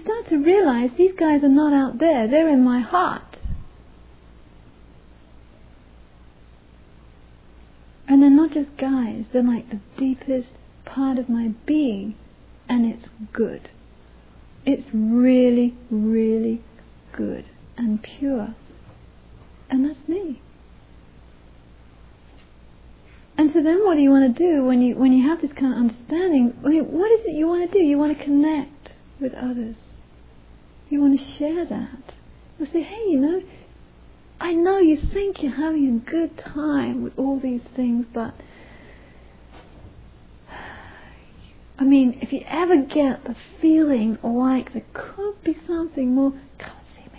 start to realize these guys are not out there, they're in my heart. And they're not just guys, they're like the deepest part of my being, and it's good. It's really, really good and pure. And that's me. And so then what do you want to do when you have this kind of understanding? I mean, what is it you want to do? You want to connect with others. You want to share that. You say, hey, I know you think you're having a good time with all these things, but I mean, if you ever get the feeling like there could be something more, come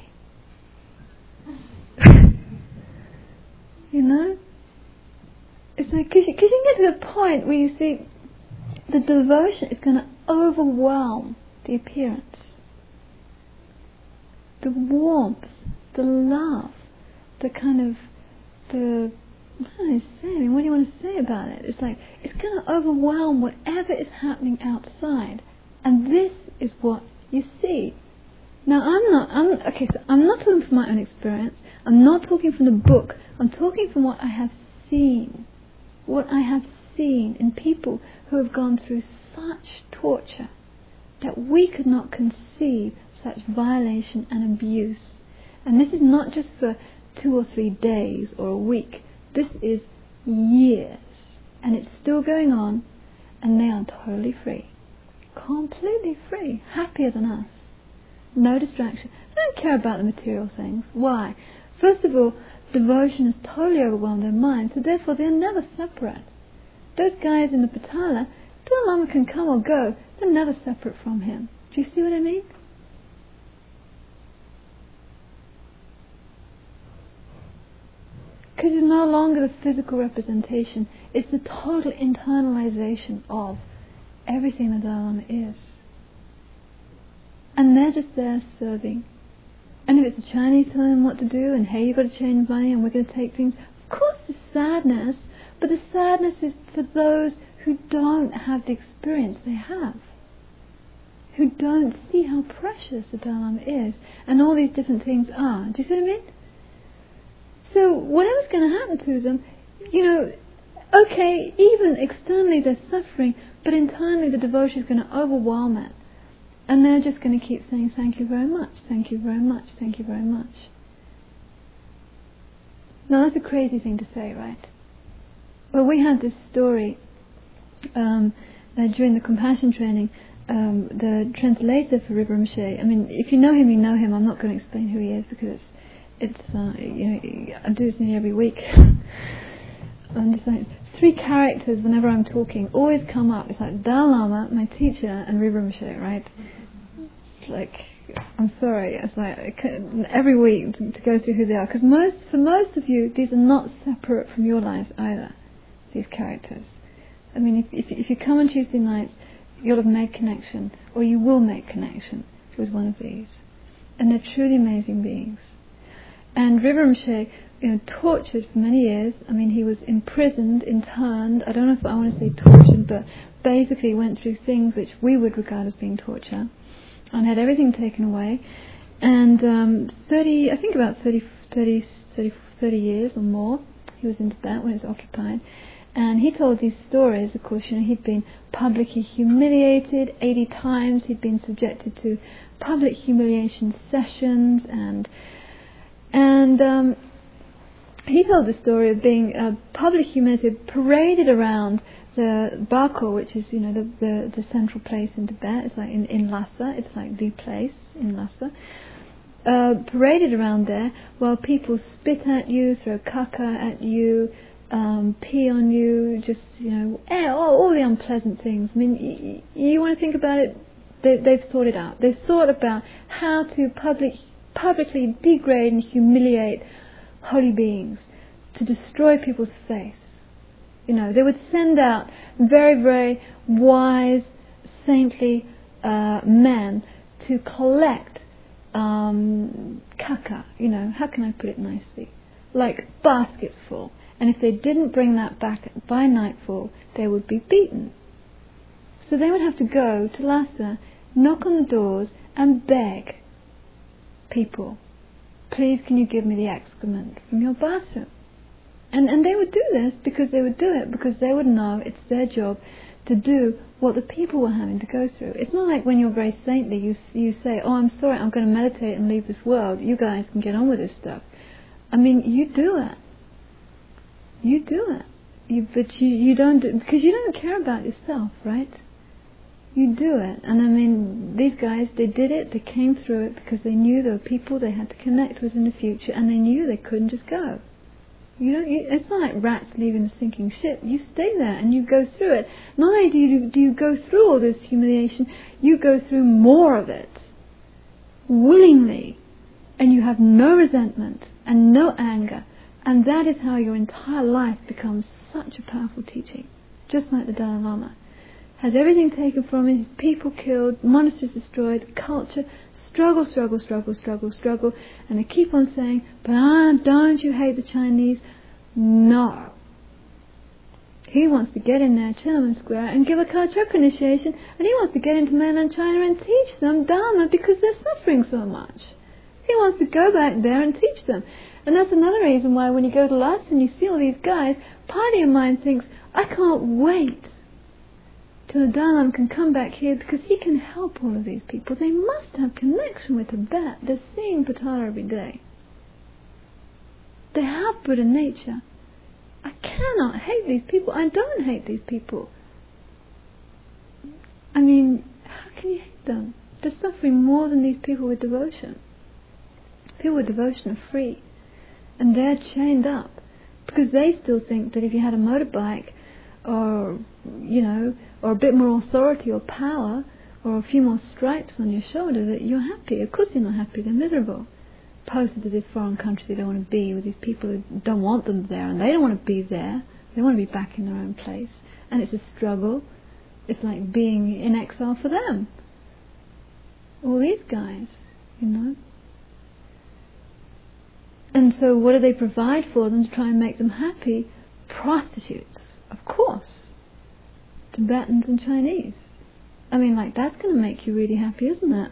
and see me. It's like, because you can get to the point where you see the devotion is going to overwhelm the appearance. The warmth, the love, the kind of, what do I say? I mean, what do you want to say about it? It's like, it's going to overwhelm whatever is happening outside. And this is what you see. Now, I'm not talking from my own experience. I'm not talking from the book. I'm talking from what I have seen. What I have seen in people who have gone through such torture that we could not conceive such violation and abuse. And this is not just for 2 or 3 days or a week. This is years. And it's still going on, and they are totally free. Completely free. Happier than us. No distraction. They don't care about the material things. Why? First of all, devotion has totally overwhelmed their mind, so therefore they're never separate. Those guys in the Patala, Dalai Lama can come or go, they're never separate from him. Do you see what I mean? Because it's no longer the physical representation, it's the total internalization of everything the Dalai Lama is. And they're just there serving. And if it's the Chinese telling them what to do, and hey, you've got to change money, and we're going to take things, of course there's sadness, but the sadness is for those who don't have the experience they have, who don't see how precious the Dalai Lama is, and all these different things are. Do you see what I mean? So whatever's going to happen to them, okay, even externally they're suffering, but internally the devotion is going to overwhelm it. And they're just going to keep saying, thank you very much, thank you very much, thank you very much. Now that's a crazy thing to say, right? Well, we had this story during the compassion training. The translator for Rinpoche, I mean, if you know him, you know him. I'm not going to explain who he is because I do this nearly every week. I'm just like, 3 characters whenever I'm talking always come up. It's like Dalai Lama, my teacher, and Rinpoche, right? It's like, I'm sorry, it's like every week to go through who they are, because for most of you, these are not separate from your lives either. These characters. I mean, if you come on Tuesday nights, you'll have made connection, or you will make connection with one of these, and they're truly amazing beings. And Rinpoche, tortured for many years. I mean, he was imprisoned, interned. I don't know if I want to say tortured, but basically went through things which we would regard as being torture, and had everything taken away. And 30 years or more, he was in Tibet when it was occupied. And he told these stories. Of course, he'd been publicly humiliated 80 times. He'd been subjected to public humiliation sessions, and he told the story of being publicly humiliated, paraded around the Bako, which is the central place in Tibet. It's like in Lhasa. It's like the place in Lhasa. Paraded around there while people spit at you, throw caca at you, pee on you, just all the unpleasant things. I mean, you want to think about it? They've thought it out. They've thought about how to publicly degrade and humiliate holy beings, to destroy people's faith. They would send out very, very wise, saintly men to collect caca. How can I put it nicely? Like baskets full. And if they didn't bring that back by nightfall, they would be beaten. So they would have to go to Lhasa, knock on the doors, and beg people, please can you give me the excrement from your bathroom? And they would do this because they would do it because they would know it's their job to do what the people were having to go through. It's not like when you're very saintly, you say, oh, I'm sorry, I'm going to meditate and leave this world. You guys can get on with this stuff. I mean, you do it. You do it. But you don't do it because you don't care about yourself, right? You do it. And I mean, these guys, they did it, they came through it because they knew there were people they had to connect with in the future, and they knew they couldn't just go. It's not like rats leaving the sinking ship. You stay there and you go through it. Not only do you go through all this humiliation, you go through more of it willingly, and you have no resentment and no anger, and that is how your entire life becomes such a powerful teaching. Just like the Dalai Lama has everything taken from him, his people killed, monasteries destroyed, culture, struggle, and they keep on saying, but don't you hate the Chinese? No. He wants to get in there, Tiananmen Square, and give a Kalachakra initiation, and he wants to get into mainland China and teach them Dharma because they're suffering so much. He wants to go back there and teach them. And that's another reason why when you go to Lhasa and you see all these guys, part of your mind thinks, I can't wait till the Dalai Lama can come back here because he can help all of these people. They must have connection with Tibet. They're seeing Patala every day. They have Buddha nature. I cannot hate these people. I don't hate these people. I mean, how can you hate them? They're suffering more than these people with devotion. People with devotion are free. And they're chained up because they still think that if you had a motorbike or a bit more authority or power or a few more stripes on your shoulder that you're happy. Of course you're not happy, they're miserable. Posted to this foreign country they don't want to be with these people who don't want them there, and they don't want to be there. They want to be back in their own place. And it's a struggle. It's like being in exile for them. All these guys, And so what do they provide for them to try and make them happy? Prostitutes, of course. Tibetans and Chinese. I mean, that's going to make you really happy, isn't it?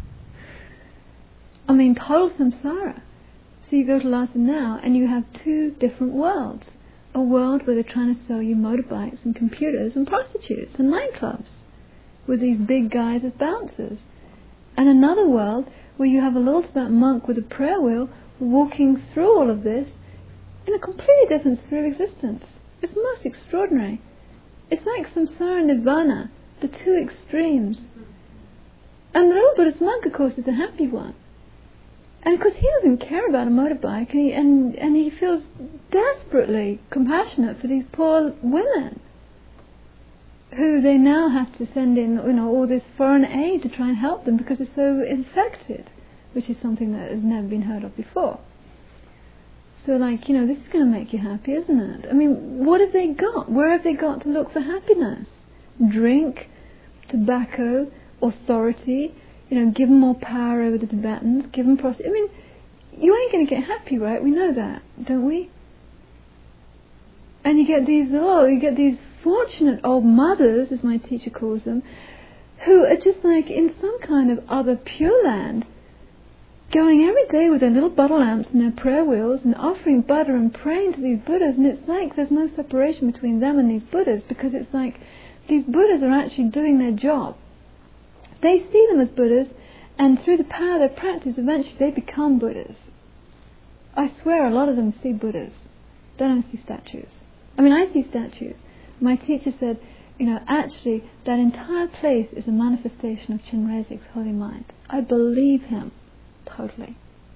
I mean, total samsara. So you go to Lhasa now and you have two different worlds. A world where they're trying to sell you motorbikes and computers and prostitutes and nightclubs with these big guys as bouncers. And another world where you have a little Tibetan monk with a prayer wheel walking through all of this in a completely different sphere of existence. It's most extraordinary. It's like samsara and nirvana, the two extremes. And the real Buddhist monk, of course, is the happy one. And of course he doesn't care about a motorbike, and he feels desperately compassionate for these poor women who they now have to send in all this foreign aid to try and help them because they're so infected, which is something that has never been heard of before. So this is going to make you happy, isn't it? I mean, what have they got? Where have they got to look for happiness? Drink, tobacco, authority, give them more power over the Tibetans, give them prostitution. I mean, you ain't going to get happy, right? We know that, don't we? And you get these fortunate old mothers, as my teacher calls them, who are just like in some kind of other pure land, going every day with their little butter lamps and their prayer wheels and offering butter and praying to these Buddhas, and it's like there's no separation between them and these Buddhas, because it's like these Buddhas are actually doing their job. They see them as Buddhas, and through the power of their practice, eventually they become Buddhas. I swear a lot of them see Buddhas. They don't see statues. I mean, I see statues. My teacher said, actually that entire place is a manifestation of Chenrezig's holy mind. I believe him. Totally.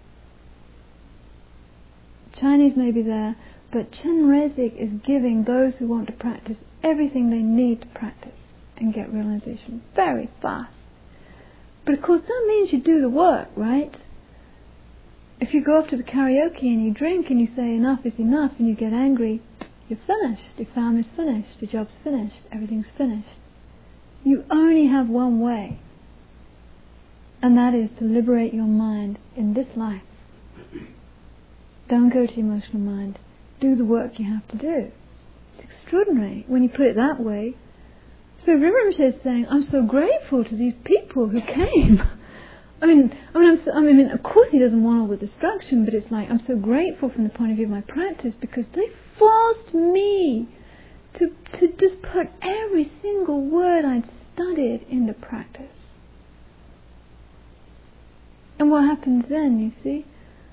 Chinese may be there, but Chenrezig is giving those who want to practice everything they need to practice and get realization very fast. But of course that means you do the work, right? If you go off to the karaoke and you drink and you say enough is enough and you get angry, you're finished. Your family's finished. Your job's finished. Everything's finished. You only have one way. And that is to liberate your mind in this life. Don't go to the emotional mind. Do the work you have to do. It's extraordinary when you put it that way. So Rinpoche is saying, I'm so grateful to these people who came. Of course he doesn't want all the destruction, but it's like, I'm so grateful from the point of view of my practice, because they forced me to just put every single word I'd studied into practice. And what happens then, you see?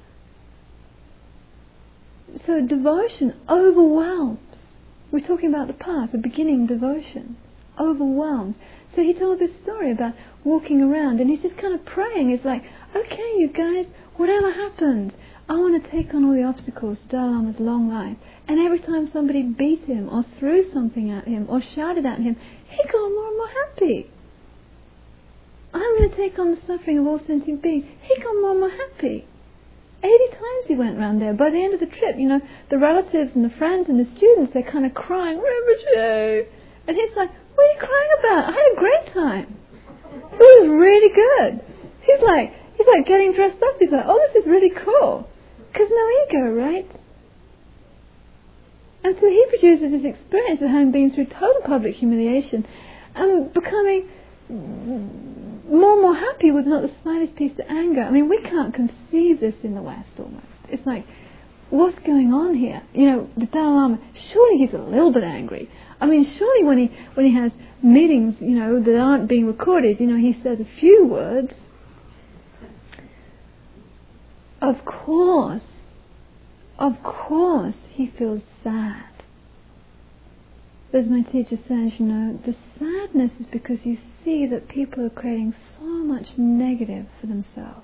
So devotion overwhelms. We're talking about the path, the beginning devotion. Overwhelms. So he told this story about walking around, and he's just kind of praying. It's like, okay, you guys, whatever happens, I want to take on all the obstacles to Dalai Lama's long life. And every time somebody beat him, or threw something at him, or shouted at him, he got more and more happy. I'm going to take on the suffering of all sentient beings. He got more and more happy. 80 times he went round there. By the end of the trip, the relatives and the friends and the students, they're kind of crying, Rinpoche. And he's like, what are you crying about? I had a great time. It was really good. He's like getting dressed up. He's like, oh, this is really cool. Because no ego, right? And so he produces this experience of having been through total public humiliation and becoming more and more happy with not the slightest piece of anger. I mean, we can't conceive this in the West almost. It's like, what's going on here? The Dalai Lama, surely he's a little bit angry. I mean, surely when he has meetings, that aren't being recorded, he says a few words. Of course, he feels sad. As my teacher says, the sadness is because you see that people are creating so much negative for themselves.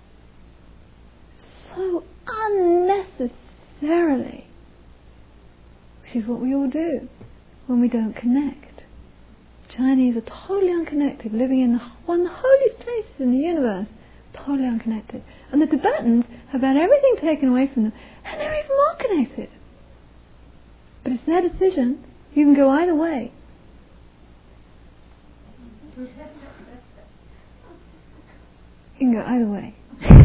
So unnecessarily. Which is what we all do when we don't connect. Chinese are totally unconnected, living in one of the holiest places in the universe. Totally unconnected. And the Tibetans have had everything taken away from them, and they're even more connected. But it's their decision. You can go either way. You can go either way.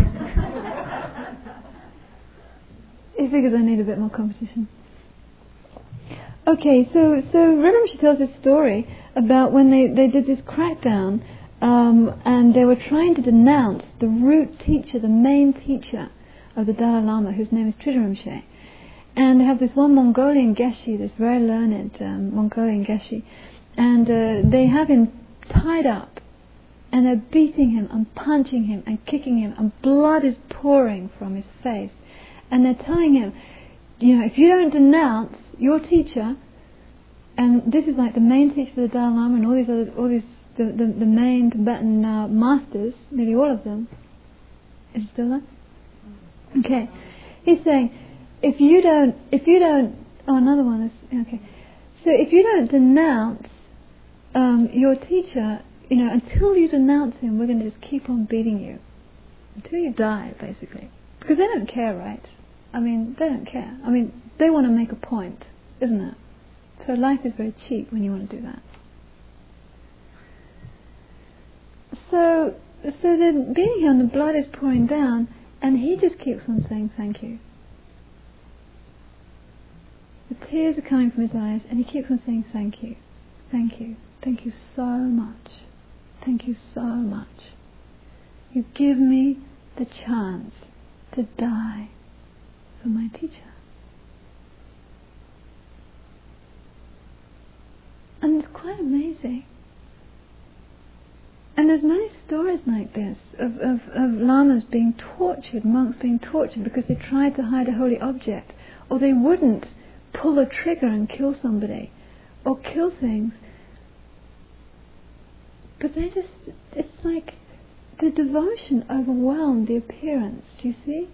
He figures I need a bit more competition. Okay, so Rinpoche tells this story about when they did this crackdown, and they were trying to denounce the root teacher, the main teacher of the Dalai Lama, whose name is Tridharimshe. And they have this one Mongolian Geshe, this very learned Mongolian Geshe, and they have him tied up, and they're beating him and punching him and kicking him, and blood is pouring from his face. And they're telling him, if you don't denounce your teacher, and this is like the main teacher for the Dalai Lama and all these the main Tibetan masters, nearly all of them. Is it still there? Okay. He's saying, if you don't, another one is, okay. So if you don't denounce your teacher, until you denounce him, we're going to just keep on beating you. Until you die, basically. Because they don't care, right? I mean, they don't care. I mean, they want to make a point, isn't it? So life is very cheap when you want to do that. So they're beating him, the blood is pouring down, and he just keeps on saying thank you. The tears are coming from his eyes, and he keeps on saying thank you, thank you, thank you so much, thank you so much. You give me the chance to die for my teacher. And it's quite amazing. And there's many stories like this of lamas being tortured, monks being tortured because they tried to hide a holy object, or they wouldn't pull a trigger and kill somebody, or kill things. But it's like the devotion overwhelmed the appearance, do you see?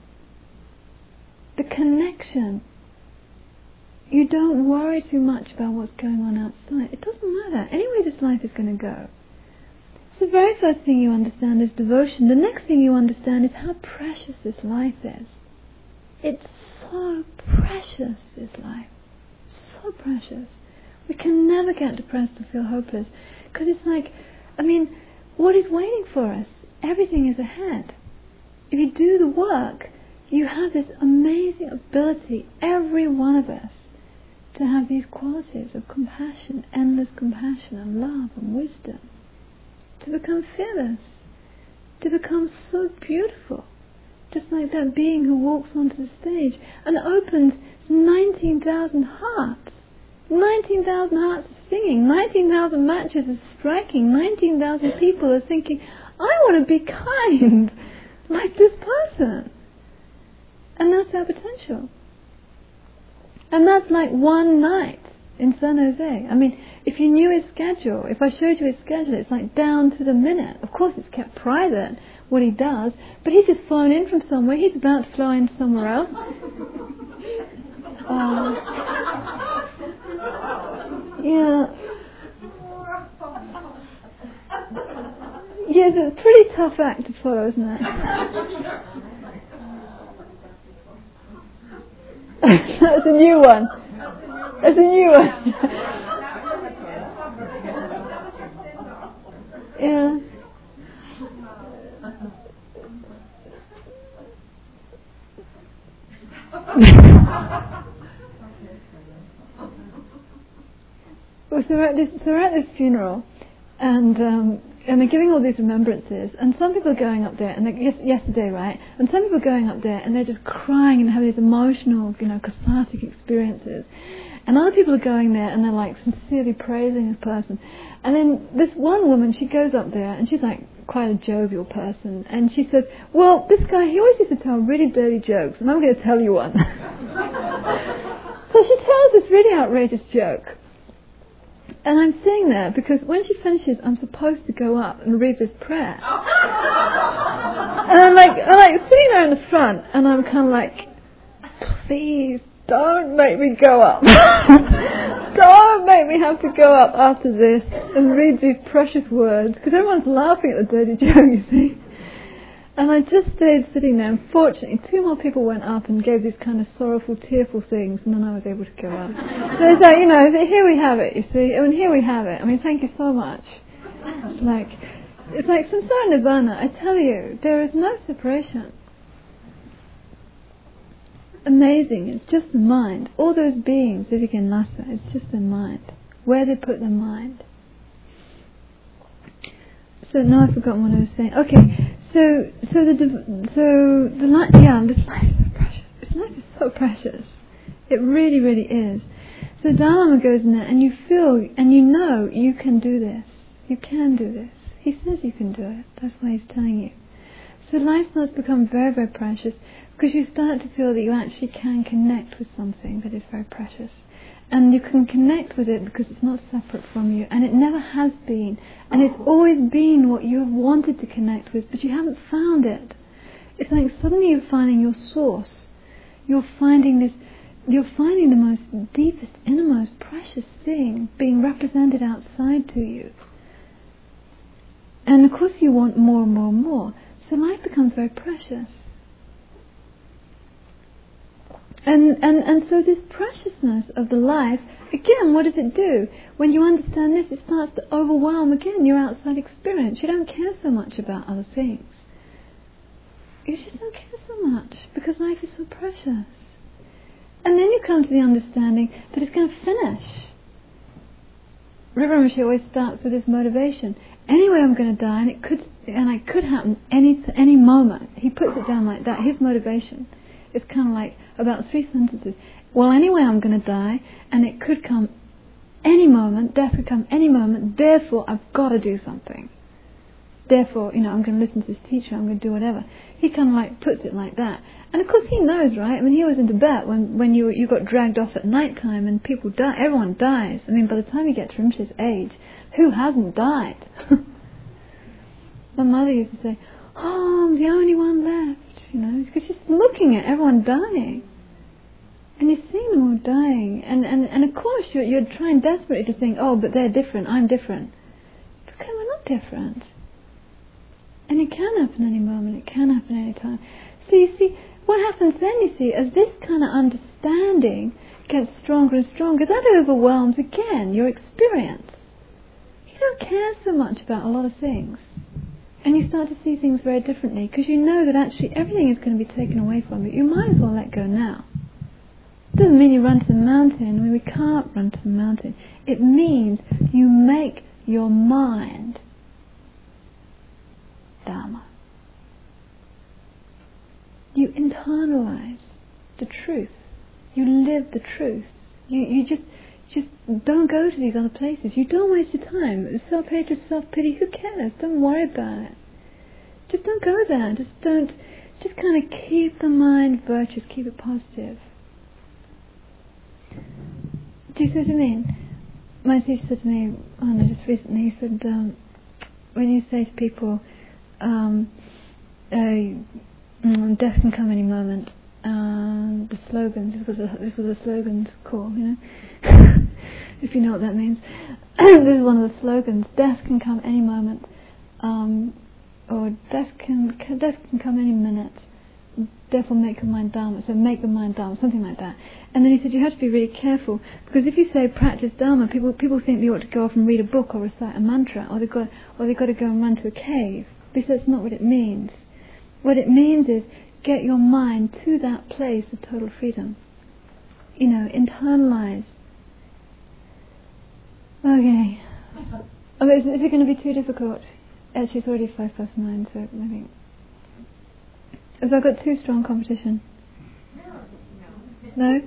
The connection. You don't worry too much about what's going on outside. It doesn't matter. Anyway, this life is going to go. So the very first thing you understand is devotion. The next thing you understand is how precious this life is. It's so precious, this life. So precious. We can never get depressed or feel hopeless. Because it's like, what is waiting for us? Everything is ahead. If you do the work, you have this amazing ability, every one of us, to have these qualities of compassion, endless compassion and love and wisdom. To become fearless, to become so beautiful. Just like that being who walks onto the stage and opens 19,000 hearts. 19,000 hearts are singing, 19,000 matches are striking, 19,000 people are thinking, I want to be kind like this person. And that's our potential. And that's like one night in San Jose. I mean, if you knew his schedule, if I showed you his schedule, it's like down to the minute. Of course it's kept private, what he does, but he's just flown in from somewhere. He's about to fly in somewhere else. Yeah. Yeah, it's a pretty tough act to follow, isn't it? That's a new one. That's a new one. Yeah. Well, so we're at this funeral, and they're giving all these remembrances, and some people are going up there, and yesterday, right? And some people are going up there, and they're just crying and having these emotional, cathartic experiences. And other people are going there, and they're like sincerely praising this person. And then this one woman, she goes up there, and she's like quite a jovial person, and she says, "Well, this guy, he always used to tell really dirty jokes, and I'm going to tell you one." So she tells this really outrageous joke. And I'm sitting there because when she finishes, I'm supposed to go up and read this prayer. And I'm like sitting there in the front, and I'm kind of like, please don't make me go up. Don't make me have to go up after this and read these precious words, because everyone's laughing at the dirty joke, you see. And I just stayed sitting there, and fortunately 2 more people went up and gave these kind of sorrowful, tearful things, and then I was able to go up. So it's like, here we have it, you see. I mean, here we have it. I mean, thank you so much. It's like Samsara Nirvana, I tell you, there is no separation. Amazing, it's just the mind. All those beings, Vivek and Lhasa, it's just their mind. Where they put their mind. So now I've forgotten what I was saying. Okay, so the life, this life is so precious. This life is so precious. It really, really is. So Dalai Lama goes in there, and you feel, and you know, you can do this. You can do this. He says you can do it. That's why he's telling you. So life starts to become very, very precious, because you start to feel that you actually can connect with something that is very precious. And you can connect with it because it's not separate from you, and it never has been, and it's always been what you have wanted to connect with, but you haven't found it. It's like suddenly you're finding your source. You're finding the most deepest, innermost, precious thing being represented outside to you. And of course you want more and more and more. So life becomes very precious. And so this preciousness of the life, again, what does it do? When you understand this, it starts to overwhelm, again, your outside experience. You don't care so much about other things. You just don't care so much, because life is so precious. And then you come to the understanding that it's going to finish. Rinpoche always starts with this motivation. Anyway, I'm going to die, and it could happen any moment. He puts it down like that. His motivation is kind of like about 3 sentences. Well, anyway, I'm going to die, and it could come any moment. Death could come any moment. Therefore, I've got to do something. Therefore, I'm going to listen to this teacher. I'm going to do whatever. He kind of like puts it like that. And of course, he knows, right? I mean, he was in Tibet when you got dragged off at night time, and people die. Everyone dies. I mean, by the time you get to Rinpoche's age, who hasn't died? My mother used to say, "Oh, I'm the only one left," because she's looking at everyone dying. And you're seeing them all dying. And of course, you're trying desperately to think, oh, but they're different, I'm different. But okay, we're not different. And it can happen any moment, it can happen any time. So you see, what happens then, as this kind of understanding gets stronger and stronger, that overwhelms, again, your experience. You don't care so much about a lot of things. And you start to see things very differently, because you know that actually everything is going to be taken away from you. You might as well let go now. It doesn't mean you run to the mountain. I mean, we can't run to the mountain. It means you make your mind Dharma. you internalize the truth. You live the truth. You just don't go to these other places. You don't waste your time. Self-hatred, self-pity, who cares? Don't worry about it. Just don't go there. Just kind of keep the mind virtuous, keep it positive. Do you see what I mean? My teacher said to me, just recently, he said, when you say to people, death can come any moment, the slogans, this was a slogans call, you know, if you know what that means. This is one of the slogans, death can come any moment, or death can come any minute, therefore make your mind Dharma, so make the mind Dharma, something like that. And then he said you have to be really careful, because if you say practice Dharma, people think they ought to go off and read a book or recite a mantra, or they've got to go and run to a cave. But he said that's not what it means. What it means is get your mind to that place of total freedom. You know, internalize. Okay. Oh, is it going to be too difficult? Actually, it's already 9:05, so maybe. Have I got too strong competition? No?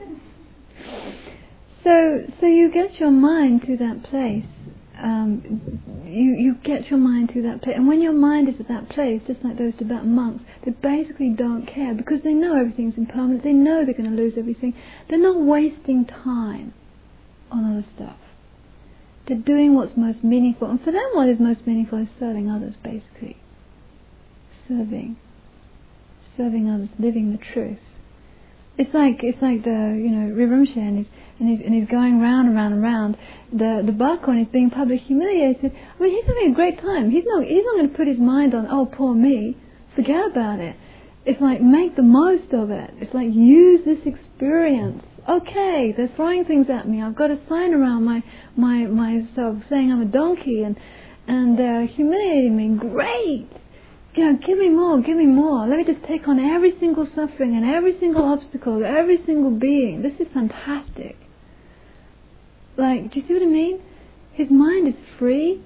So you get your mind to that place. You get your mind to that place. And when your mind is at that place, just like those Tibetan monks, they basically don't care because they know everything's impermanent. They know they're going to lose everything. They're not wasting time on other stuff. They're doing what's most meaningful. And for them, what is most meaningful is serving others, basically. Serving others, living the truth. It's like the Rinpoche and he's going round and round and round the Bakon is being publicly humiliated. I mean, he's having a great time. He's not going to put his mind on, oh, poor me. Forget about it. It's like make the most of it. It's like use this experience. Okay, they're throwing things at me. I've got a sign around myself saying I'm a donkey and they're humiliating me. Great. Give me more. Let me just take on every single suffering and every single obstacle, every single being. This is fantastic. Like, do you see what I mean? His mind is free.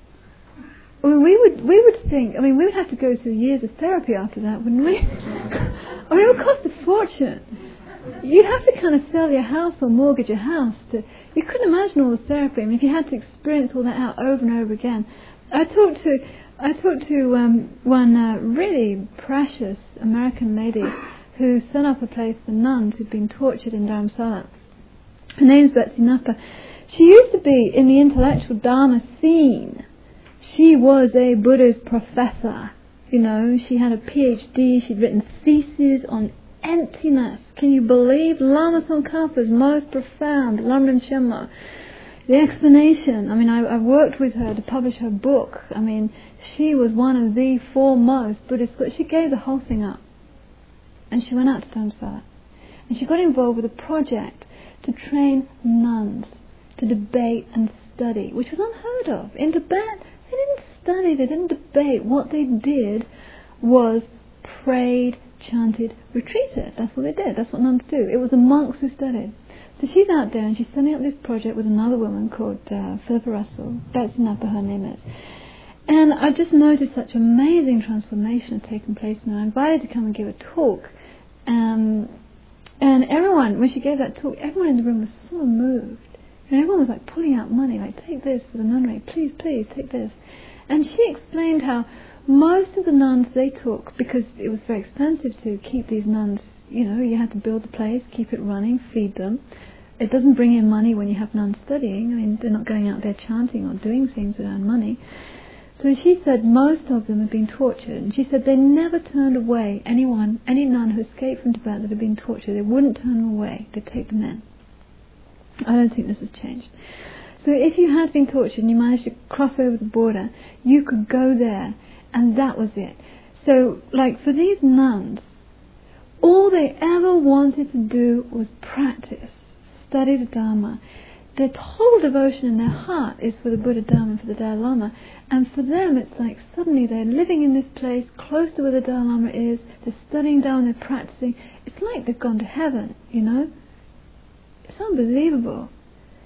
I mean, we would think, we would have to go through years of therapy after that, wouldn't we? It would cost a fortune. You'd have to kind of sell your house or mortgage your house. You couldn't imagine all the therapy. If you had to experience all that out over and over again. I talked to one really precious American lady who set up a place for nuns who'd been tortured in Dharamsala. Her name's Betsy Napa. She used to be in the intellectual Dharma scene. She was a Buddhist professor. She had a PhD. She'd written theses on emptiness. Can you believe Lama Tsongkhapa's most profound Lamrim Shenmo? The explanation, I worked with her to publish her book. She was one of the foremost Buddhist scholars. She gave the whole thing up. And she went out to Dharamsala. And she got involved with a project to train nuns to debate and study, which was unheard of. In Tibet, they didn't study, they didn't debate. What they did was prayed, chanted, retreated. That's what they did. That's what nuns do. It was the monks who studied. So she's out there and she's setting up this project with another woman called Philippa Russell. Betsy Napa, her name is. And I just noticed such amazing transformation had taken place. And I invited to come and give a talk. And everyone, when she gave that talk, everyone in the room was so moved. And everyone was like pulling out money, like, take this for the nunnery, please, take this. And she explained how most of the nuns they took, because it was very expensive to keep these nuns, you had to build the place, keep it running, feed them. It doesn't bring in money when you have nuns studying. They're not going out there chanting or doing things that earn money. So she said most of them had been tortured. And she said they never turned away any nun who escaped from Tibet that had been tortured. They wouldn't turn them away. They'd take them in. I don't think this has changed. So if you had been tortured and you managed to cross over the border, you could go there, and that was it. So, for these nuns, all they ever wanted to do was practice, study the Dharma. Their total devotion in their heart is for the Buddha Dharma and for the Dalai Lama. And for them, it's like suddenly they're living in this place, close to where the Dalai Lama is, they're studying Dharma, they're practicing. It's like they've gone to heaven, It's unbelievable.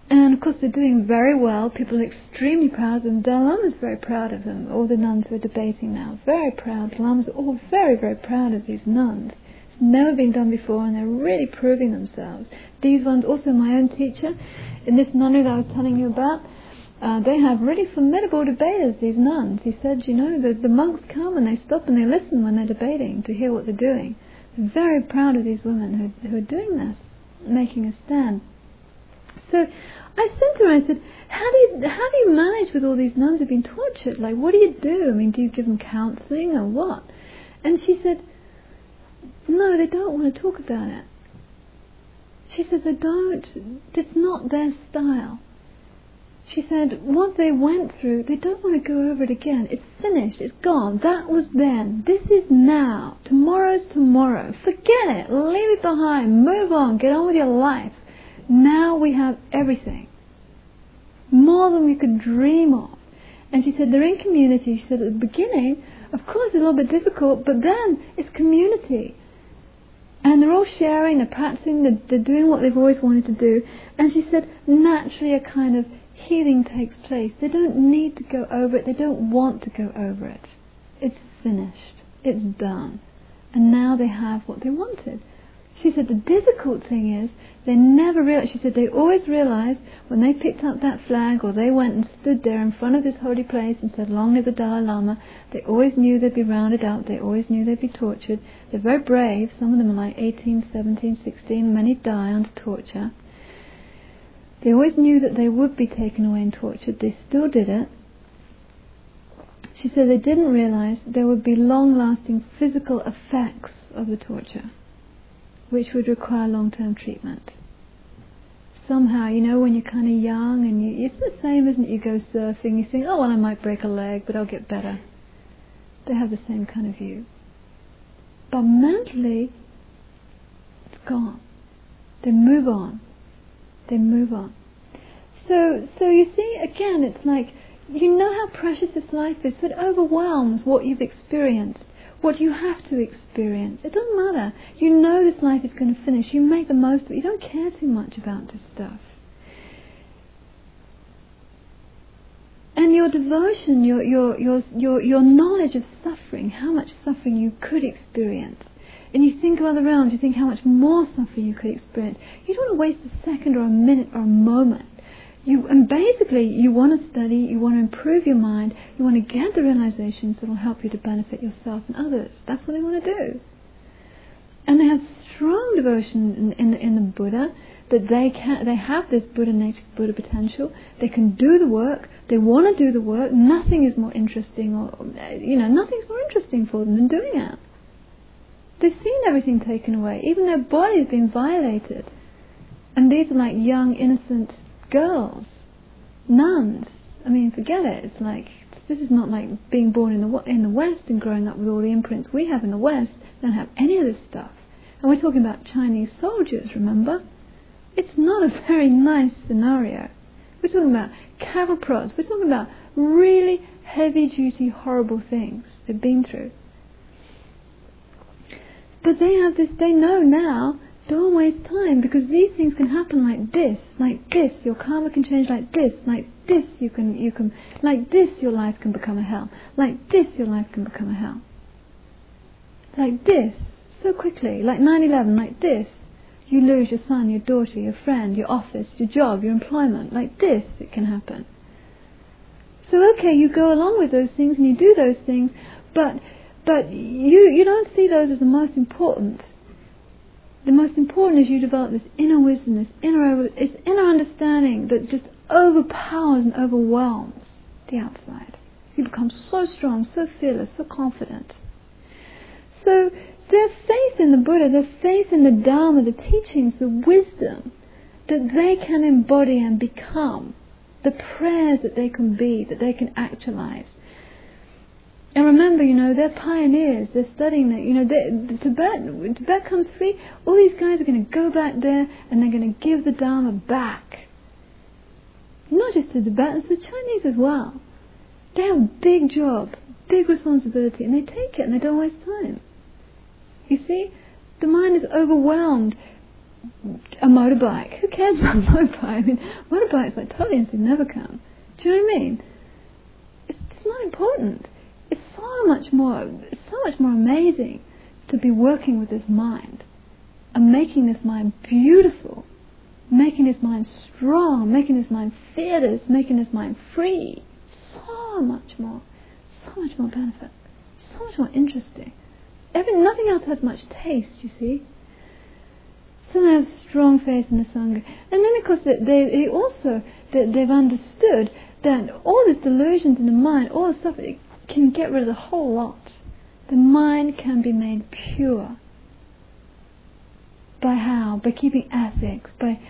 And of course they're doing very well. People are extremely proud of them. Dalai Lama is very proud of them. All the nuns who are debating now, very proud. The Lamas are all very, very proud of these nuns. It's never been done before, and they're really proving themselves. These ones, also my own teacher, in this nunnery that I was telling you about, they have really formidable debaters, these nuns. He said, the monks come and they stop and they listen when they're debating to hear what they're doing. They're very proud of these women who are doing this, making a stand. So I said to her, I said, how do you manage with all these nuns who've been tortured? Like, what do you do? I mean, do you give them counselling or what? And she said, no, they don't want to talk about it. She said, it's not their style. She said, what they went through, they don't want to go over it again. It's finished, it's gone. That was then. This is now. Tomorrow's tomorrow. Forget it. Leave it behind. Move on. Get on with your life. Now we have everything. More than we could dream of. And she said, they're in community. She said, at the beginning, of course, it's a little bit difficult, but then it's community. And they're all sharing, they're practicing, they're doing what they've always wanted to do. And she said, naturally a kind of healing takes place. They don't need to go over it. They don't want to go over it. It's finished. It's done. And now they have what they wanted. She said the difficult thing is they never realized. She said they always realized when they picked up that flag or they went and stood there in front of this holy place and said, long live the Dalai Lama, they always knew they'd be rounded up. They always knew they'd be tortured. They're very brave. Some of them are like 18, 17, 16. Many die under torture. They always knew that they would be taken away and tortured. They still did it. She said they didn't realize there would be long-lasting physical effects of the torture, which would require long-term treatment. Somehow, when you're kind of young and it's the same, isn't it? You go surfing, you think, oh, well, I might break a leg, but I'll get better. They have the same kind of view. But mentally, it's gone. They move on. They move on. So you see, again, it's like, you know how precious this life is, so it overwhelms what you've experienced, what you have to experience. It doesn't matter. You know this life is going to finish. You make the most of it. You don't care too much about this stuff. And your devotion, your knowledge of suffering, how much suffering you could experience. And you think of other realms, you think how much more suffering you could experience. You don't want to waste a second or a minute or a moment. And basically, you want to study, you want to improve your mind, you want to get the realizations that will help you to benefit yourself and others. That's what they want to do. And they have strong devotion in the Buddha, that they have this Buddha nature, Buddha potential. They can do the work. They want to do the work. Nothing is more interesting, nothing's more interesting for them than doing it. They've seen everything taken away. Even their body's been violated. And these are like young, innocent girls, nuns. I mean, forget it. It's like, this is not like being born in the West and growing up with all the imprints we have in the West. They don't have any of this stuff. And we're talking about Chinese soldiers, remember? It's not a very nice scenario. We're talking about cattle prods. We're talking about really heavy-duty, horrible things they've been through. But they have this, they know now, don't waste time, because these things can happen like this, your karma can change like this, you can, like this your life can become a hell, like this your life can become a hell. Like this, so quickly, like 9/11, like this, you lose your son, your daughter, your friend, your office, your job, your employment, like this it can happen. So okay, you go along with those things and you do those things, but you don't see those as the most important. The most important is you develop this inner wisdom, this inner understanding that just overpowers and overwhelms the outside. You become so strong, so fearless, so confident. So their faith in the Buddha, their faith in the Dharma, the teachings, the wisdom that they can embody and become, the prayers that they can be, that they can actualize. And remember, they're pioneers. They're studying that. Tibet comes free. All these guys are going to go back there and they're going to give the Dharma back. Not just to Tibetans, the Chinese as well. They have a big job, big responsibility, and they take it and they don't waste time. You see, the mind is overwhelmed a motorbike. Who cares about a motorbike? I mean, motorbikes like totally insignificant. Do you know what I mean? It's not important. It's so much more amazing to be working with this mind and making this mind beautiful, making this mind strong, making this mind fearless, making this mind free. So much more benefit, so much more interesting. Nothing else has much taste, you see. So they have strong faith in the Sangha. And then of course they've understood that all these delusions in the mind, all the stuff, it can get rid of the whole lot. The mind can be made pure. By how? By keeping ethics, by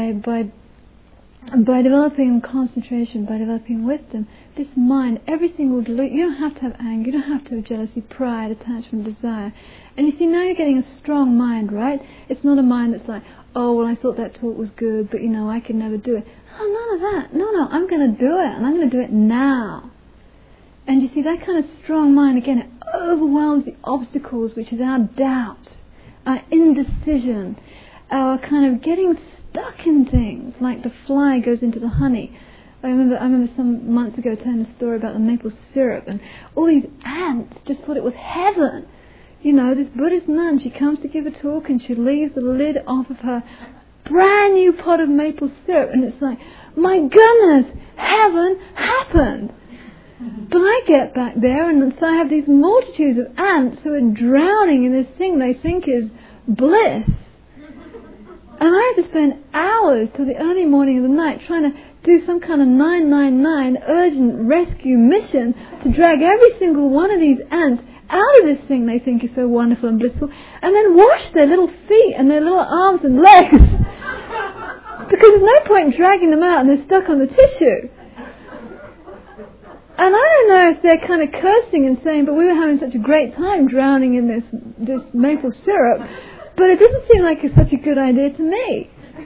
developing concentration, by developing wisdom. This mind, every single delusion, you don't have to have anger, you don't have to have jealousy, pride, attachment, desire. And you see, now you're getting a strong mind, right? It's not a mind that's like, oh, well, I thought that talk was good, but I could never do it. Oh, none of that. No, I'm going to do it, and I'm going to do it now. And you see, that kind of strong mind, again, it overwhelms the obstacles, which is our doubt, our indecision, our kind of getting stuck in things, like the fly goes into the honey. I remember some months ago telling a story about the maple syrup, and all these ants just thought it was heaven. This Buddhist nun, she comes to give a talk and she leaves the lid off of her brand new pot of maple syrup, and it's like, my goodness, heaven happened. But I get back there, and so I have these multitudes of ants who are drowning in this thing they think is bliss. And I have to spend hours till the early morning of the night trying to do some kind of 999 urgent rescue mission to drag every single one of these ants out of this thing they think is so wonderful and blissful, and then wash their little feet and their little arms and legs. Because there's no point in dragging them out and they're stuck on the tissue. And I don't know if they're kind of cursing and saying, but we were having such a great time drowning in this maple syrup, but it doesn't seem like it's such a good idea to me.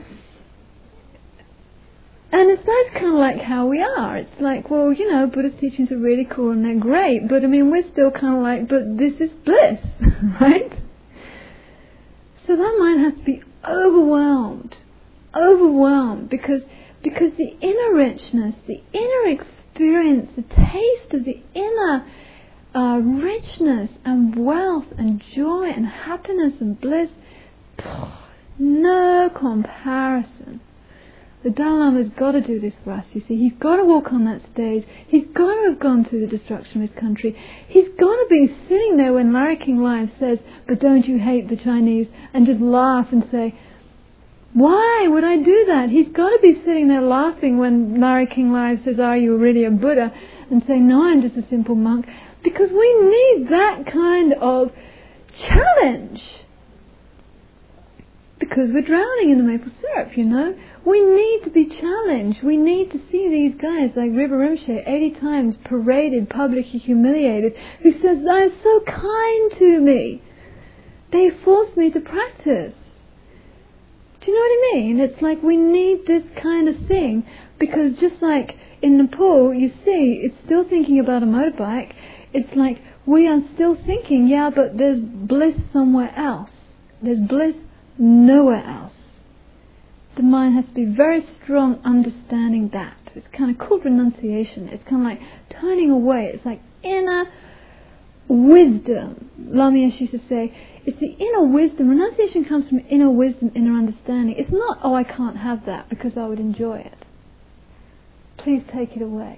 And that's kind of like how we are. It's like, well, Buddhist teachings are really cool and they're great, but I mean, we're still kind of like, but this is bliss, right? So that mind has to be overwhelmed, because the inner richness, the inner experience, the taste of the inner richness and wealth and joy and happiness and bliss, no comparison. The Dalai Lama's got to do this for us, you see. He's got to walk on that stage. He's got to have gone through the destruction of his country. He's got to be sitting there when Larry King Live says, but don't you hate the Chinese, and just laugh and say, why would I do that? He's got to be sitting there laughing when Larry King Live says, are you really a Buddha? And say, no, I'm just a simple monk. Because we need that kind of challenge. Because we're drowning in the maple syrup, We need to be challenged. We need to see these guys like Rinpoche Rinpoche 80 times paraded, publicly humiliated, who says, they're so kind to me. They force me to practice. Do you know what I mean? It's like we need this kind of thing, because just like in Nepal, you see, it's still thinking about a motorbike. It's like we are still thinking, yeah, but there's bliss somewhere else. There's bliss nowhere else. The mind has to be very strong understanding that. It's kind of called renunciation. It's kind of like turning away. It's like inner wisdom. Lamiash used to say, it's the inner wisdom. Renunciation comes from inner wisdom, inner understanding. It's not, oh, I can't have that because I would enjoy it. Please take it away.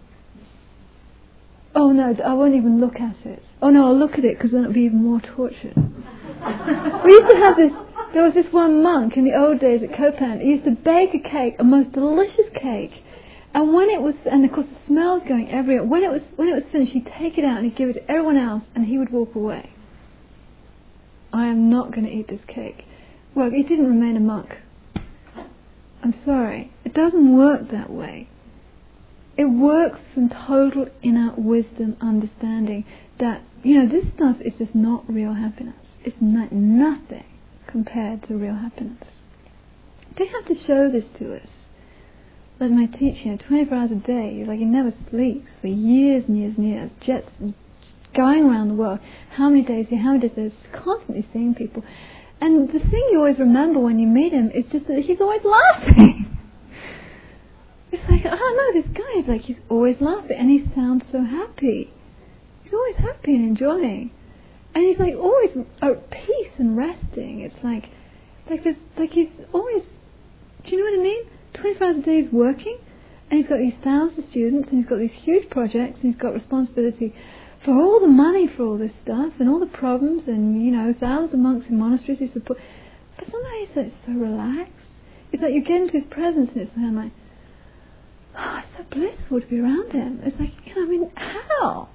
Oh no, I won't even look at it. Oh no, I'll look at it because then it'll be even more tortured. We used to have this. There was this one monk in the old days at Kopan. He used to bake a cake, a most delicious cake, and when it was, and of course the smell's going everywhere. When it was finished, he'd take it out and he'd give it to everyone else, and he would walk away. I am not going to eat this cake. Well, he didn't remain a monk. I'm sorry, it doesn't work that way. It works from total inner wisdom, understanding that this stuff is just not real happiness. It's not nothing compared to real happiness. They have to show this to us. Like my teacher, 24 hours a day, like he never sleeps for years and years and years, jets going around the world. How many days here, how many days there, constantly seeing people. And the thing you always remember when you meet him is just that he's always laughing. It's like, I don't know, this guy is like, he's always laughing and he sounds so happy. He's always happy and enjoying. And he's like always at peace and resting. It's like he's always, do you know what I mean? 24 hours a day he's working, and he's got these thousands of students, and he's got these huge projects, and he's got responsibility for all the money for all this stuff, and all the problems, and, you know, thousands of monks in monasteries he support. But somehow he's like so relaxed. It's like you get into his presence, and it's kind of like, oh, it's so blissful to be around him. It's like, you know, I mean, how?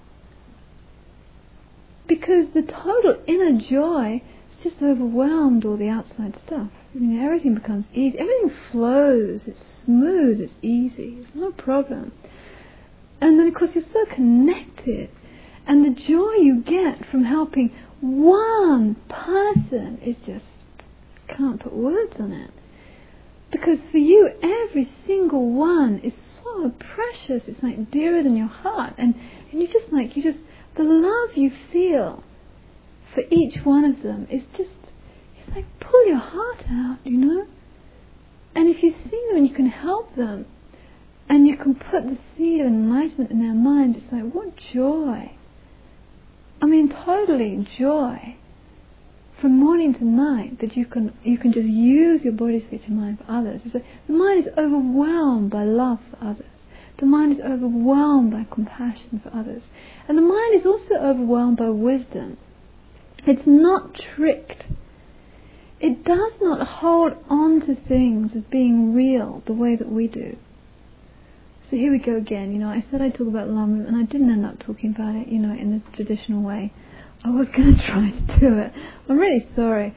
Because the total inner joy has just overwhelmed all the outside stuff. I mean, everything becomes easy. Everything flows. It's smooth. It's easy. It's no problem. And then, of course, you're so connected. And the joy you get from helping one person is just, can't put words on it. Because for you, every single one is so precious. It's like dearer than your heart. And you just, the love you feel for each one of them is just, it's like pull your heart out, you know. And if you see them and you can help them, and you can put the seed of enlightenment in their mind, it's like, what joy. I mean, totally joy. From morning to night, that you can just use your body, speech and mind for others. It's like the mind is overwhelmed by love for others. The mind is overwhelmed by compassion for others. And the mind is also overwhelmed by wisdom. It's not tricked. It does not hold on to things as being real the way that we do. So here we go again, you know, I said I'd talk about Lamrim, and I didn't end up talking about it, you know, in the traditional way. I was going to try to do it. I'm really sorry.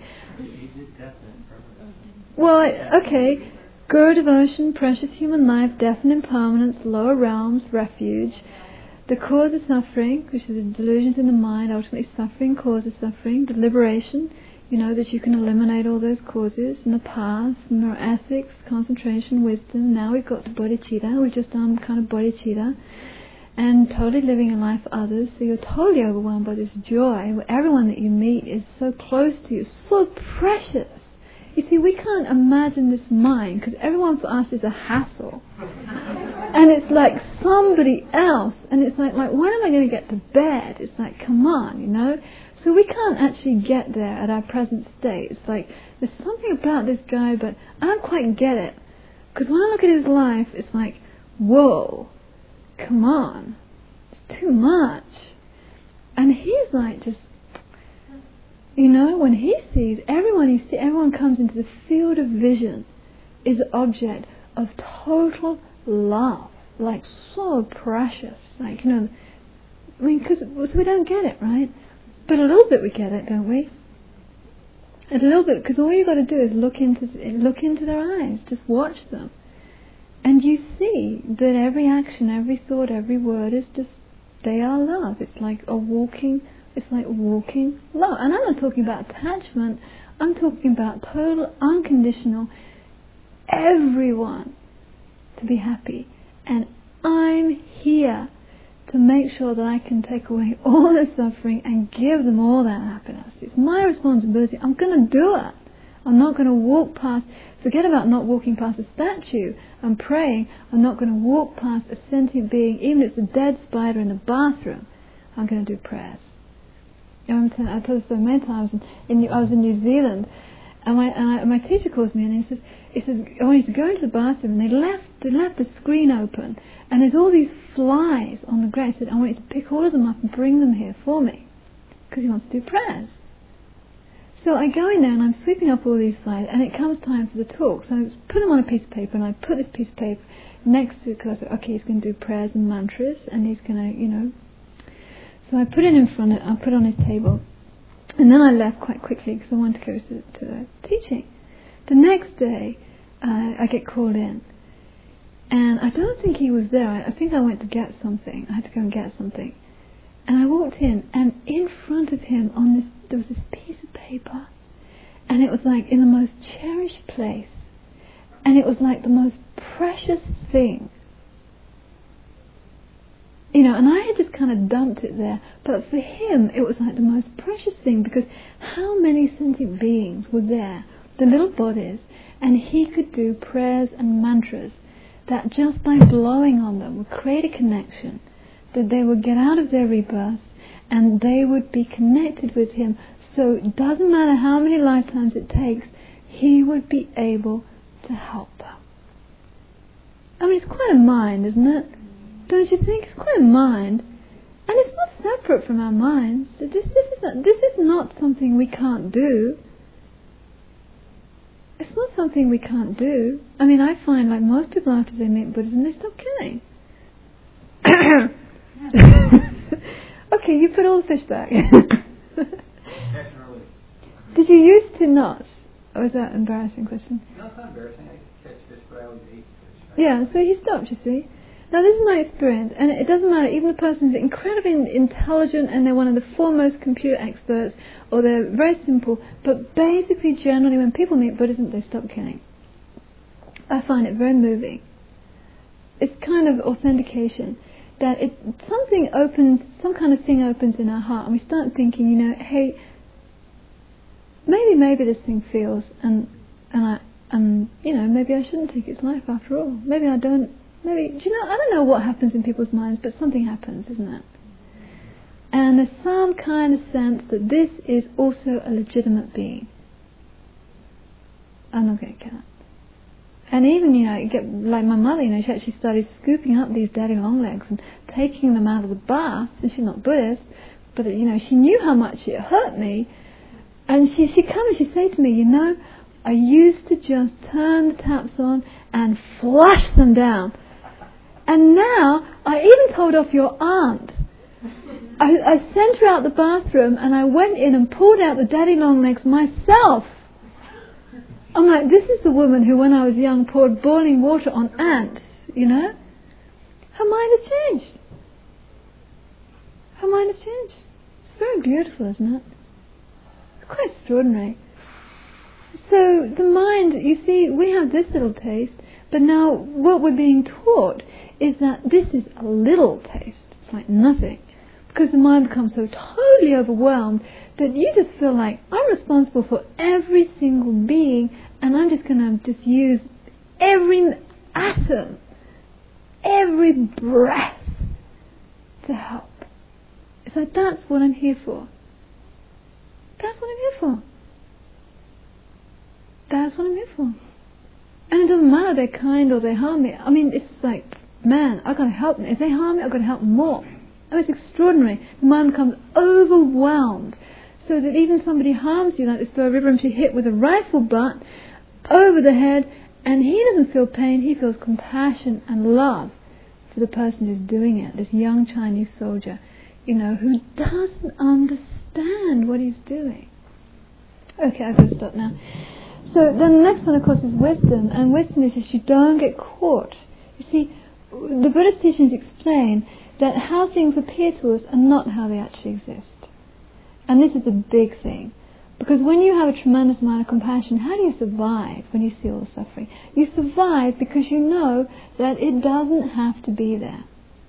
Well, okay. Guru devotion, precious human life, death and impermanence, lower realms, refuge. The cause of suffering, which is the delusions in the mind, ultimately suffering, cause of suffering. The liberation, you know, that you can eliminate all those causes. And the path, neuroethics, concentration, wisdom. Now we've got the bodhicitta. We've just done kind of bodhicitta. And totally living a life for others, so you're totally overwhelmed by this joy where everyone that you meet is so close to you, so precious. You see, we can't imagine this mind, because everyone for us is a hassle. And it's like somebody else, and it's like when am I going to get to bed? It's like, come on, you know. So we can't actually get there at our present state. It's like, there's something about this guy, but I don't quite get it. Because when I look at his life, it's like, whoa. Come on, it's too much. And he's like just, you know, when he sees everyone comes into the field of vision is an object of total love, like so precious, like, you know, I mean, so we don't get it, right? But a little bit we get it, don't we? A little bit, because all you got to do is look into their eyes, just watch them. And you see that every action, every thought, every word is just, they are love. It's like walking love. And I'm not talking about attachment, I'm talking about total, unconditional, everyone to be happy. And I'm here to make sure that I can take away all the suffering and give them all that happiness. It's my responsibility. I'm going to do it. I'm not going to walk past, forget about not walking past a statue and praying. I'm not going to walk past a sentient being, even if it's a dead spider in the bathroom. I'm going to do prayers. I told this so many times. I was in New Zealand, and my teacher calls me and he says, I want you to go into the bathroom. And they left the screen open, and there's all these flies on the ground. He said, I want you to pick all of them up and bring them here for me, because he wants to do prayers. So I go in there and I'm sweeping up all these flies, and it comes time for the talk. So I put them on a piece of paper, and I put this piece of paper next to it, because I thought, okay, he's going to do prayers and mantras, and he's going to, you know. So I put it in front of, I put it on his table, and then I left quite quickly because I wanted to go to the teaching. The next day, I get called in, and I don't think he was there. I think I went to get something. I had to go and get something. And I walked in, and in front of him there was this piece of paper, and it was like in the most cherished place, and it was like the most precious thing. and I had just kind of dumped it there. But for him, it was like the most precious thing, because how many sentient beings were there, the little bodies, and he could do prayers and mantras that just by blowing on them would create a connection, that they would get out of their rebirth and they would be connected with him. So it doesn't matter how many lifetimes it takes, he would be able to help them. I mean, it's quite a mind, isn't it? Don't you think? It's quite a mind. And it's not separate from our minds. This is not something we can't do. It's not something we can't do. I mean, I find like most people after they meet Buddhism, they stop killing. Okay, you put all the fish back. Did you used to not? Or was that an embarrassing question? No, it's not embarrassing. I used to catch fish, but I always ate fish. Yeah, so he stopped, you see. Now this is my experience, and it doesn't matter, even the person's incredibly intelligent and they're one of the foremost computer experts, or they're very simple, but basically generally when people meet Buddhism, they stop killing. I find it very moving. It's kind of authentication that something opens, some kind of thing opens in our heart, and we start thinking, hey, maybe this thing feels, and maybe I shouldn't take its life after all. Maybe I don't. Maybe, I don't know what happens in people's minds, but something happens, isn't it? And there's some kind of sense that this is also a legitimate being. I'm not going to kill it. And even, you get, like my mother, she actually started scooping up these daddy long legs and taking them out of the bath, and she's not Buddhist, but, she knew how much it hurt me, and she'd come and she'd say to me, I used to just turn the taps on and flush them down. And now, I even told off your aunt. I sent her out the bathroom and I went in and pulled out the daddy long legs myself. I'm like, this is the woman who, when I was young, poured boiling water on ants, Her mind has changed. Her mind has changed. It's very beautiful, isn't it? It's quite extraordinary. So the mind, you see, we have this little taste, but now what we're being taught is that this is a little taste. It's like nothing. Because the mind becomes so totally overwhelmed that you just feel like I'm responsible for every single being, and I'm just going to just use every atom, every breath to help. It's like, that's what I'm here for. That's what I'm here for. That's what I'm here for. And it doesn't matter they're kind or they harm me. I mean, it's like, man, I've got to help them. If they harm me, I've got to help them more. I mean, it's extraordinary. The mind becomes overwhelmed, so that even somebody harms you, like this story of Rimshi hit with a rifle butt over the head, and he doesn't feel pain, he feels compassion and love for the person who's doing it, this young Chinese soldier, who doesn't understand what he's doing. Okay, I've got to stop now. So then the next one, of course, is wisdom, and wisdom is just you don't get caught. You see, the Buddhist teachings explain that how things appear to us are not how they actually exist. And this is a big thing. Because when you have a tremendous amount of compassion, how do you survive when you see all the suffering? You survive because you know that it doesn't have to be there.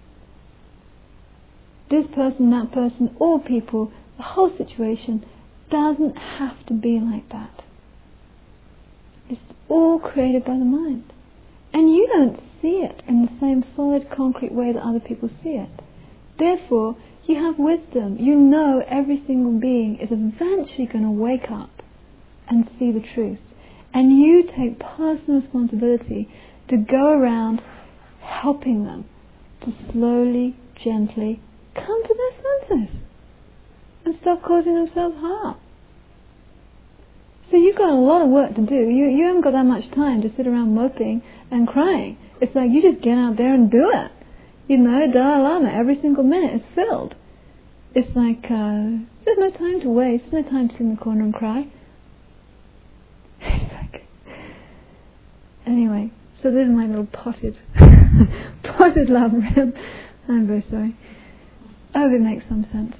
This person, that person, all people, the whole situation doesn't have to be like that. It's all created by the mind. And you don't see it in the same solid, concrete way that other people see it. Therefore, you have wisdom. You know every single being is eventually going to wake up and see the truth. And you take personal responsibility to go around helping them to slowly, gently come to their senses and stop causing themselves harm. So you've got a lot of work to do. You haven't got that much time to sit around moping and crying. It's like you just get out there and do it. Dalai Lama, every single minute is filled. It's like, there's no time to waste. There's no time to sit in the corner and cry. Anyway, so this is my little potted love rib. I'm very sorry. I hope it makes some sense.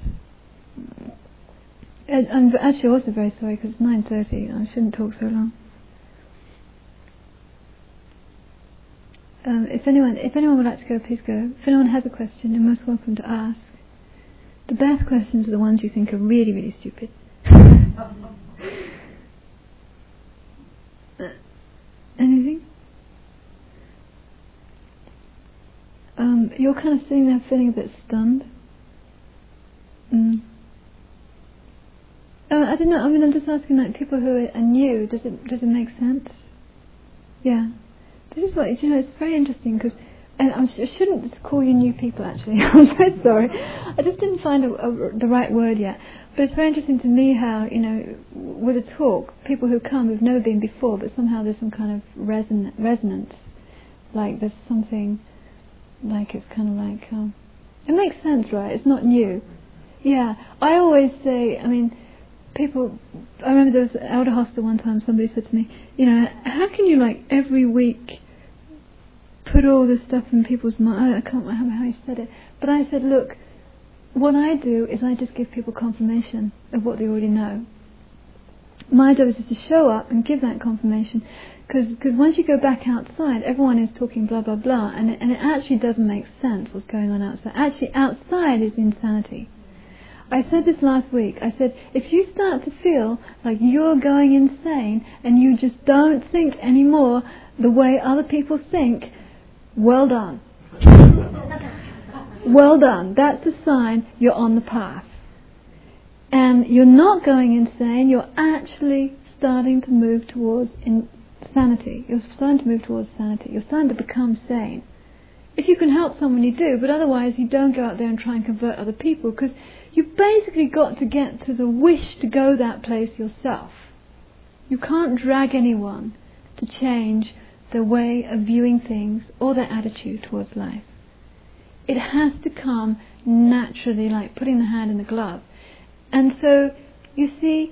I'm actually also very sorry because it's 9:30. I shouldn't talk so long. if anyone would like to go, please go. If anyone has a question, you're most welcome to ask. The best questions are the ones you think are really, really stupid. Anything? You're kind of sitting there feeling a bit stunned. I don't know. I mean, I'm just asking, like, people who are new. Does it make sense? Yeah. This is what it's very interesting because, and I shouldn't just call you new people. Actually, I'm so sorry. I just didn't find the right word yet. But it's very interesting to me how, with a talk, people who come who've never been before, but somehow there's some kind of resonance. Like there's something, like it's kind of like, it makes sense, right? It's not new. Yeah. I always say, I mean, people, I remember there was an elder hostel one time, somebody said to me, how can you like every week put all this stuff in people's mind? I can't remember how he said it. But I said, look, what I do is I just give people confirmation of what they already know. My job is just to show up and give that confirmation, because once you go back outside, everyone is talking blah blah blah, and it actually doesn't make sense what's going on outside. Actually, outside is insanity. I said this last week. I said, if you start to feel like you're going insane and you just don't think anymore the way other people think, well done. Well done. That's a sign you're on the path. And you're not going insane, you're actually starting to move towards sanity. You're starting to move towards sanity. You're starting to become sane. If you can help someone, you do, but otherwise you don't go out there and try and convert other people, because you've basically got to get to the wish to go that place yourself. You can't drag anyone to change their way of viewing things or their attitude towards life. It has to come naturally, like putting the hand in the glove. And so, you see,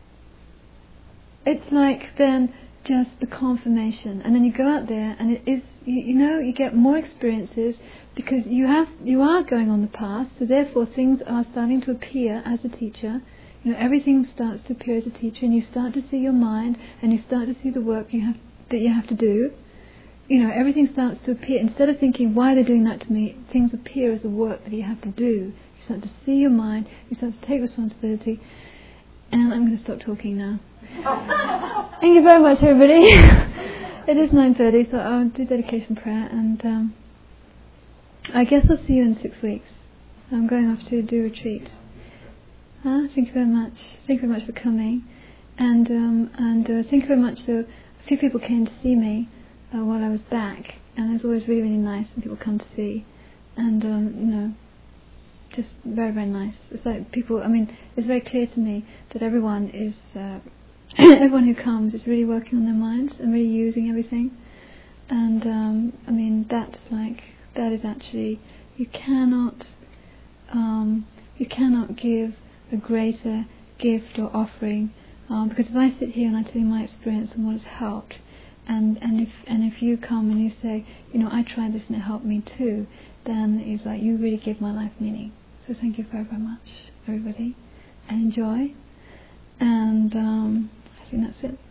it's like then just the confirmation, and then you go out there and it is, you get more experiences, because you are going on the path, so therefore things are starting to appear as a teacher. Everything starts to appear as a teacher, and you start to see your mind, and you start to see the work that you have to do. Everything starts to appear. Instead of thinking, why are they doing that to me, things appear as the work that you have to do. You start to see your mind, you start to take responsibility. And I'm going to stop talking now. Thank you very much, everybody. It is 9:30, so I'll do dedication prayer, and I guess I'll see you in 6 weeks. I'm going off to do a retreat. Thank you very much. Thank you very much for coming. And thank you very much. So a few people came to see me while I was back, and it's always really, really nice when people come to see, and just very, very nice. It's like people, it's very clear to me that everyone is everyone who comes is really working on their minds and really using everything, and that is actually, you cannot give a greater gift or offering, because if I sit here and I tell you my experience and what has helped, and if you come and you say, I tried this and it helped me too, then it's like you really give my life meaning. So thank you very, very much, everybody, and enjoy. And I think that's it.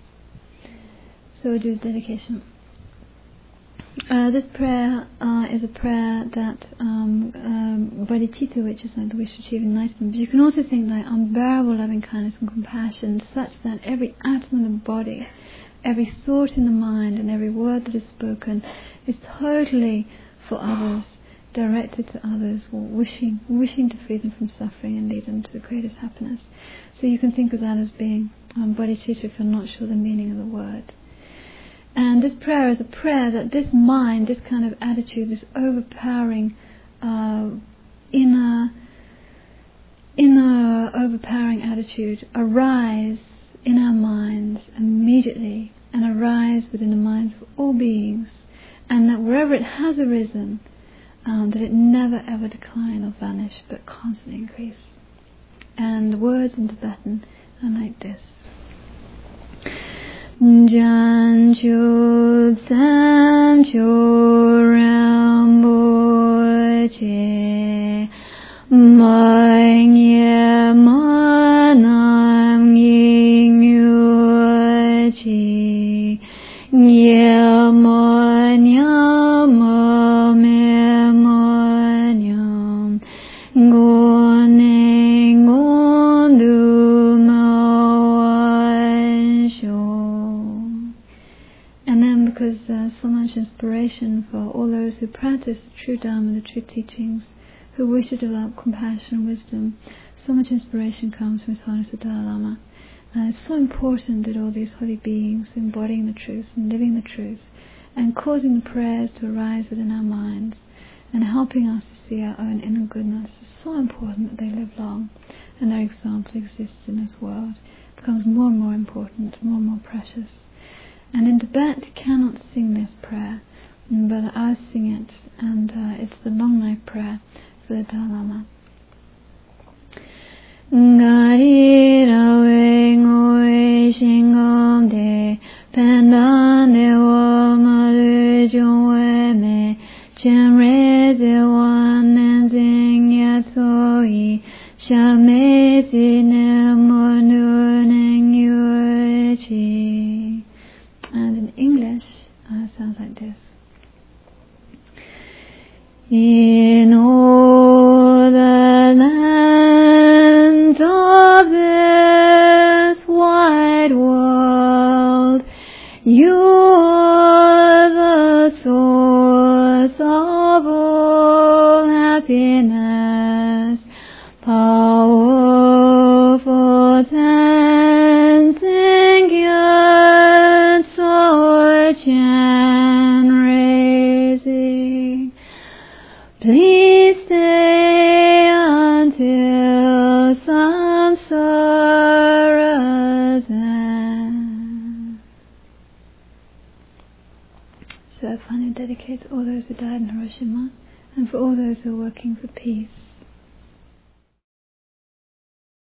So we'll do the dedication. This prayer is a prayer that bodhicitta, which is like the wish to achieve enlightenment. But you can also think like unbearable loving kindness and compassion, such that every atom of the body, every thought in the mind, and every word that is spoken is totally for others, directed to others, or wishing to free them from suffering and lead them to the greatest happiness. So you can think of that as being bodhicitta if you're not sure the meaning of the word. And this prayer is a prayer that this mind, this kind of attitude, this overpowering inner overpowering attitude arise in our minds immediately, and arise within the minds of all beings, and that wherever it has arisen, that it never ever decline or vanish, but constantly increase. And the words in Tibetan are like this. Jan Chub Sam Choram Boche Mai Nye Manam Ying Chi Nye Manyam dedication for all those who practice the true Dharma, the true teachings, who wish to develop compassion and wisdom. So much inspiration comes from His Holiness the Dalai Lama. And it's so important that all these holy beings embodying the truth and living the truth and causing the prayers to arise within our minds and helping us to see our own inner goodness. It's so important that they live long and their example exists in this world. It becomes more and more important, more and more precious. And in Tibet you cannot sing this prayer, but I sing it, and it's the long life prayer for the Dalai Lama. Gari rawe ngoe shingom de pendan de wo ma de jongwe me chen re ze wan nen zing ya so yi sha me zi ne mo nu nen yu chi. And in English it sounds like this. In all the lands of this wide world, you are the source of all happiness, powerful transcendent soul chan raising. Please stay until samsara's end. So I finally dedicate to all those who died in Hiroshima and for all those who are working for peace.